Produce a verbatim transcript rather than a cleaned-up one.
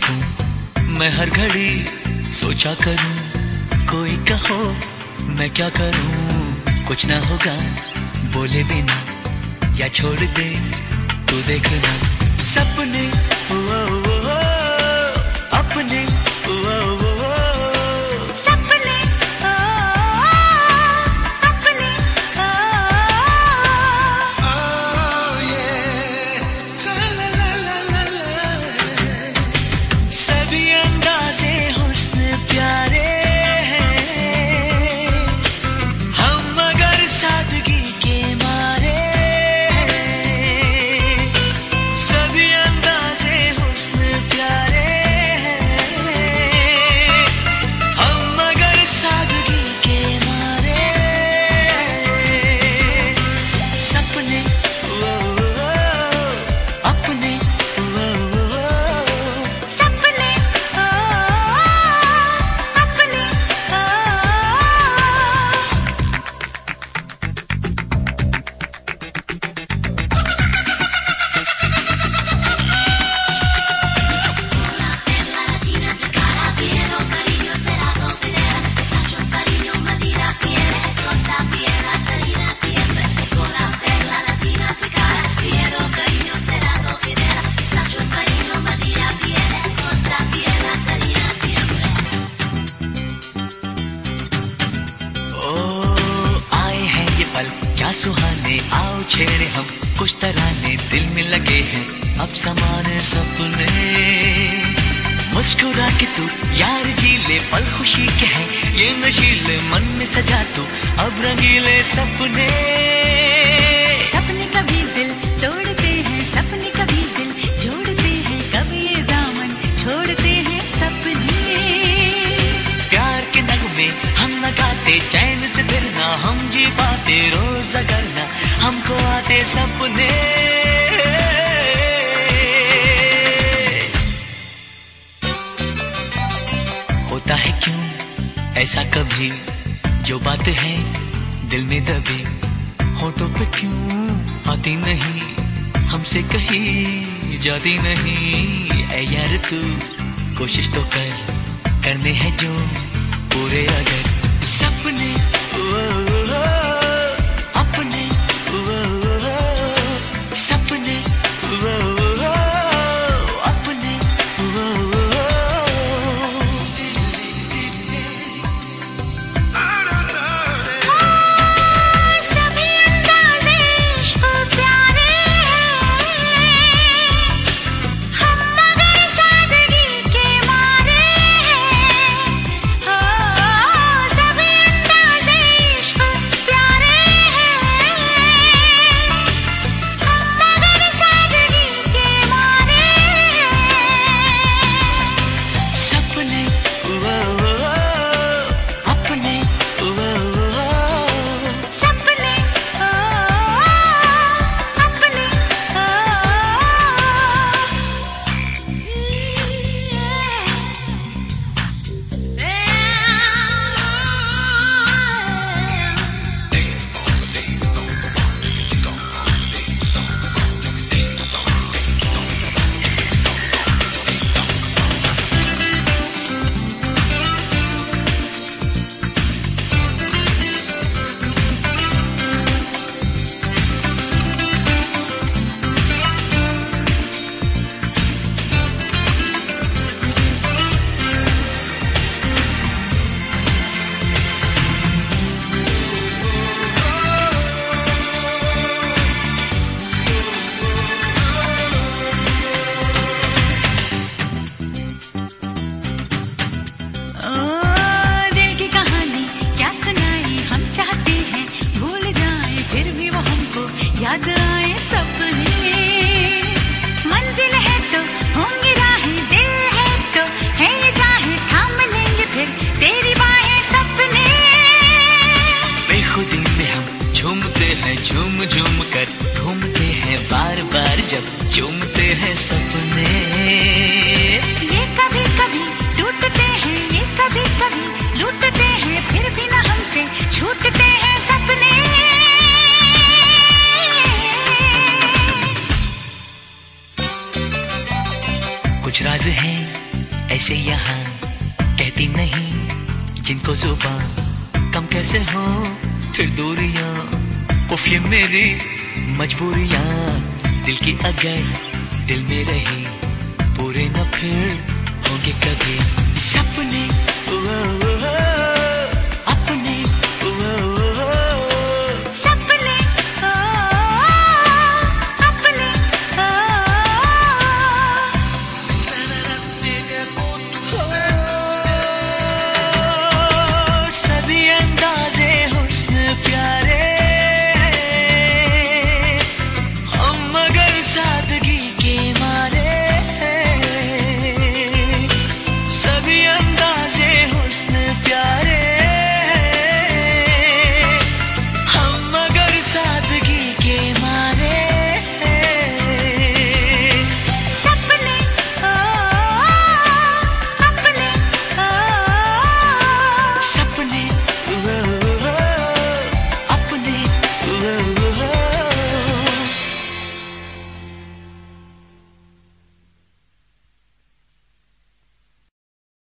देखूं मैं हर घड़ी सोचा करूं, कोई कहो मैं क्या करूं। कुछ ना होगा बोले बिना, या छोड़ दे तू देखना। सपने ओ, ओ, ओ, अपने ओ, ओ, ओ, सपने ओ, अपने ओ, ओ, yeah. ला, ला, ला, ला। सभी अंदाज़े हुस्न प्यारे हैं, हम मगर सादगी के मारे। सभी अंदाज़े हुस्न प्यारे हैं, हम मगर सादगी के मारे। सपने ओ, ओ, अपने ओ, ओ, सपने ओ, अपने ओ। क्या सुहाने आओ छेड़े हम, कुछ तराने दिल में लगे हैं अब समाने सपने। मुस्कुरा के तू यार जी ले पल खुशी के हैं, ये नशीले मन में सजा तू अब रंगीले सपने। सपने कभी दिल तोड़ते हैं, सपने कभी दिल जोड़ते हैं, कभी ये दामन छोड़ते हैं सपने। प्यार के नगमे हम न गाते, चैन से फिर ना हम जी पाते, रोज अगर ना हमको आते सपने। होता है क्यों ऐसा कभी, जो बात है दिल में दबी होठों पे क्यों आती नहीं, हमसे कहीं जाती नहीं। ऐ यार तू कोशिश तो कर, करने हैं जो पूरे अगर। सपने ओ, ओ, ओ, अपने ओ, ओ, ओ, सपने ओ, ओ, ओ, अपने ओ, ओ, ओ। सभी अंदाज़े इश्क़ प्यारे हैं, हम मगर सादगी के मारे हैं। हो सभी अंदाज़े ऐसे यहाँ कहती नहीं जिनको जुबान कम कैसे हो फिर दूरियां। उफ ये मेरी मजबूरियां दिल की अगर दिल में रही पूरे न फिर होंगे कभी सपने। ओ, ओ,